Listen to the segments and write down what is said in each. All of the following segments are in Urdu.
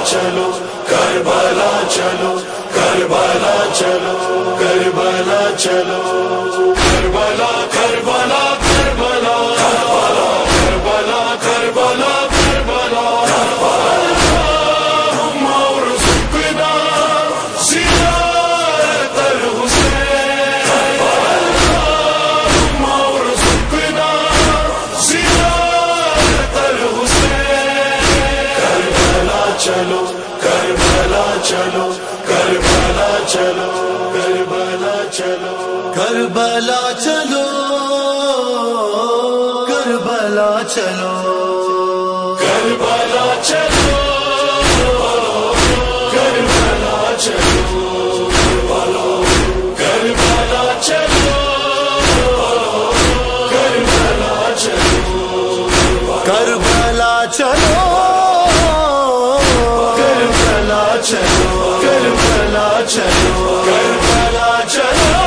چلو کربلا چلو کربلا چلو کربلا چلو کربلا کربلا کربلا کربلا کربلا کربلا اللہم ارزقنا زیارت الحسین اللہم ارزقنا زیارت الحسین کربلا چلو کربلا چلو کربلا چلو کربلا چلو کربلا چلو کربلا چلو کربلا چلو کربلا چلو کربلا چلو کربلا چلو کربلا چلو کربلا چلو کربلا چلو کربلا چلو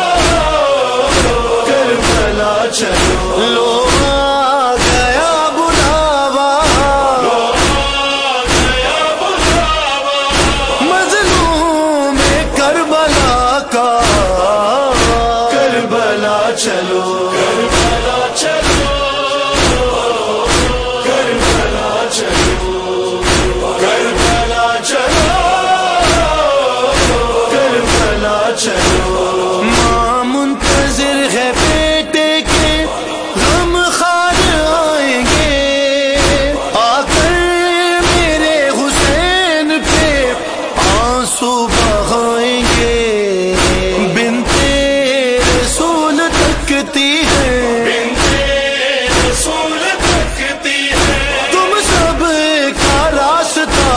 کربلا چلو لو آ گیا بلاوا مظلوم کربلا کا کربلا چلو کربلا چلو کربلا چلو کربلا چلو کربلا چلو ماں منتظر ہے بیٹے کے غم خار آئیں گے آ کر میرے حسین پہ آنسو بہائیں گے بنت رسول تکتی ہے رسول تکتی ہے تم سب کا راستہ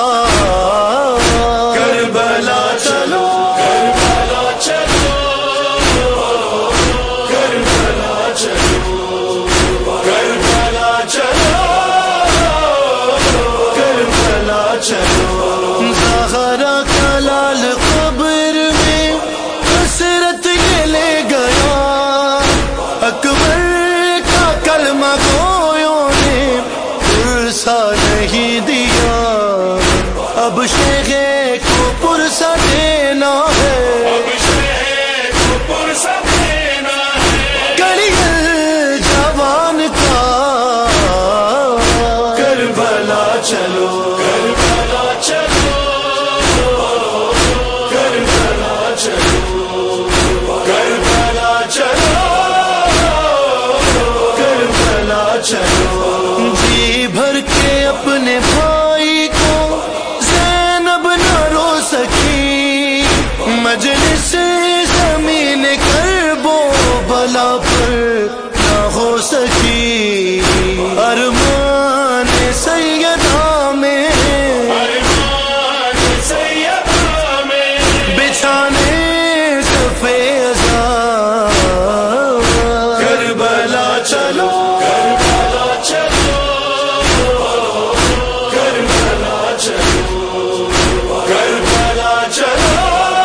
کربلا چلو کربلا چلو کربلا چلو کربلا چلو کربلا چلو زہرا کا لال قبر میں حسرت یہ لے گیا اکبر کا کلمہ گویوں نے پرسا نہیں دیا اب شیخ کو پرسا دینا ہے کلیل جوان کا کربلا چلو کربلا چلو کربلا چلو کربلا چلو کربلا چلو جی بھر کے اپنے بھائی کو زینب نہ رو سکی مجلس زمین کرب و بلا پر نہ ہو سکی ارمان سیدہ میں بچھانے صفے ازا کربلا چلو کربلا چلو کربلا چلو کربلا چلو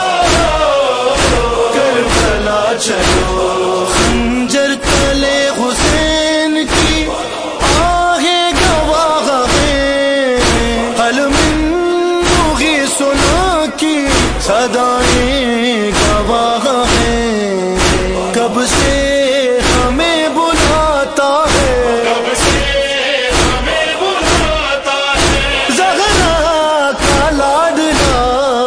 کربلا چلو خنجر تلے حسین کی آہیں گواہ ہیں حل من ہوگی سنا کی صدائیں گواہ ہیں کب سے ہمیں بلاتا ہے زہرا کا لاڈلا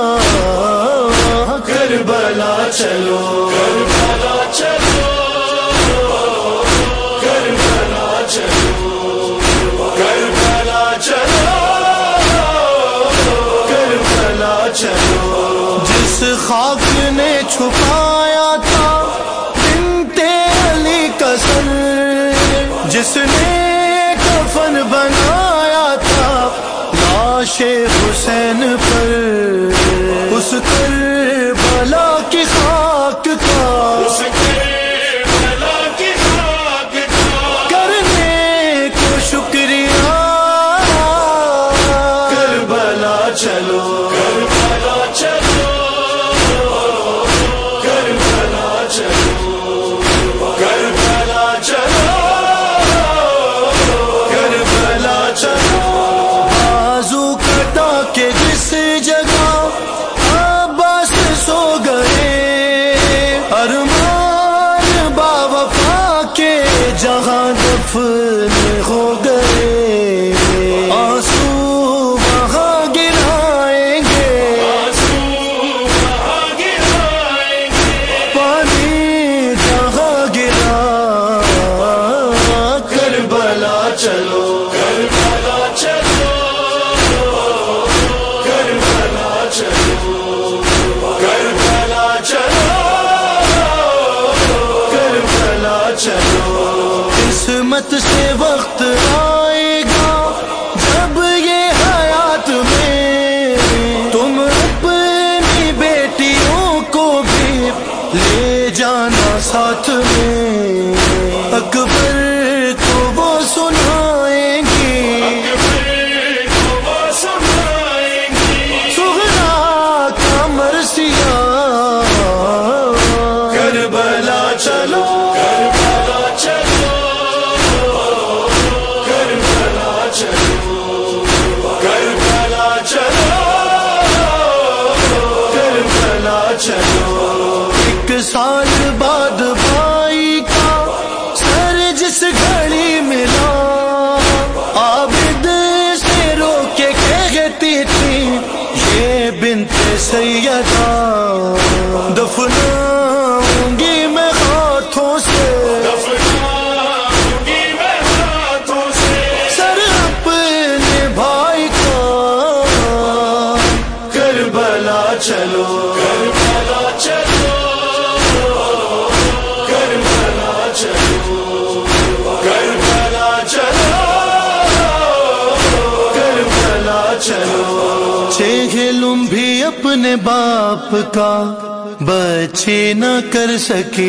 کربلا چلو کربلا چلو کربلا چلو کربلا چلو کربلا چلو جس خاک نے چھپایا تھا بنت علی کا سر جس نے کفن بنایا تھا لاش حسین پر اس کربلا کی خاک کا کرنے کو شکریہ کربلا چلو کربلا چلو کربلا چلو کربلا چلو کربلا چلو بازو کٹا دفن ہو گئے، آنسو وہاں گرائیں گے، پانی جہاں گرا، کربلا چلو، کربلا چلو، کربلا چلو، کربلا چلو، کربلا چلو۔ قسمت سے وقت آئے گا جب یہ حیات میں تم اپنی بیٹیوں کو بھی لے جانا ساتھ میں، اکبر کو وہ سنائیں گی، سغرا کا مرثیہ، کربلا چلو، کربلا چلو، کربلا چلو، کربلا چلو، کربلا چلو۔ ایک سال بعد بھائی کا سر جس گھڑی ملا، عابد سے رو کے کہتی تھی یہ بنت سیدہ، دفناؤں گی میں ہاتھوں سے، سر اپنے بھائی کا، کربلا چلو، کربلا چلو، کربلا چلو، کربلا چلو، کربلا چلو۔ چہلم بھی اپنے باپ کا بچے نہ کر سکی،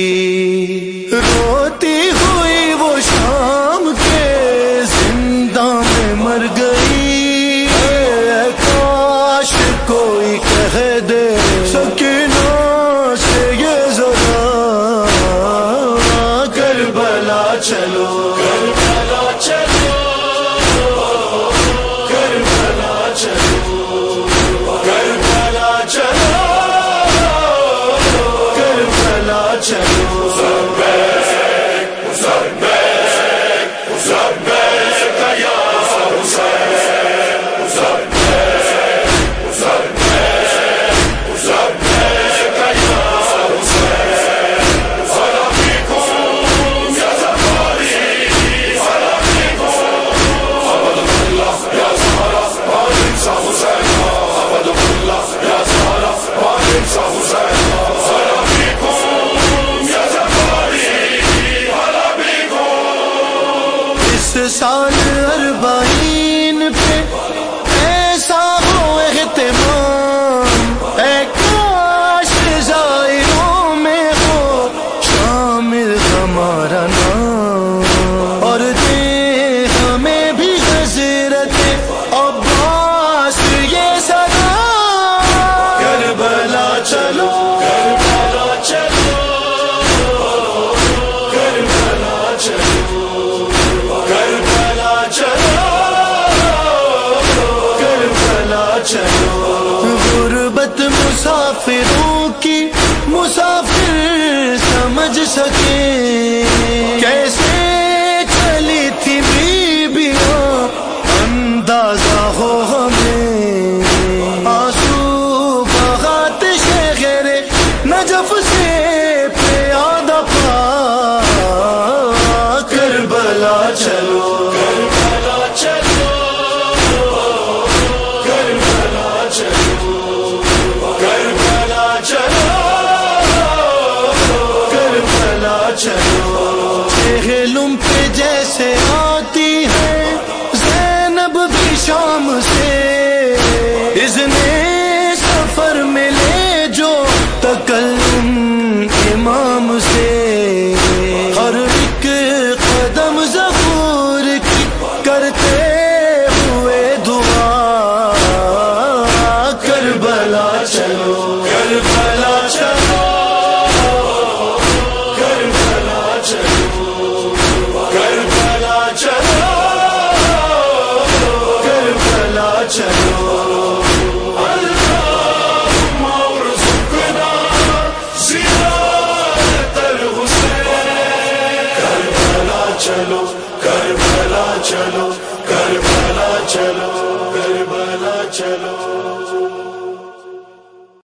روتی ہوئی وہ شام کے زنداں میں مر گئی، کاش کوئی کہہ دے سکینہ سے یہ ذرا، کربلا چلو، کربلا چلو، کربلا چلو، کربلا چلو، کربلا چلو۔ سال 40 پہ ایسا ہو اہتمام، اے کاش زائروں میں ہو شامل ہمارا نام، اور دے ہمیں بھی حضرت عباس یہ صدا، کربلا چلو، کربلا چلو، کربلا چلو، کربلا چلو، کربلا چلو۔ غربت مسافروں کی مسافر سمجھ سکے، کیسے چلی تھی بیبیاں اندازہ ہو ہمیں، آنسو بہاتے شہر نجف سے پیادہ پا، کربلا چلو، کربلا چلو، کربلا چلو، کربلا چلو، کربلا چلو۔ چہلم پہ جیسے آتی ہے زینب بھی شام سے، اذن سفر ملے جو تکلم امام سے، ہر ایک قدم ظہور کی کرتے ہوئے دعا، کربلا چلو، کربلا چلو، کربلا چلو، کربلا چلو، کربلا چلو کربلا چلو کربلا چلو کربلا چلو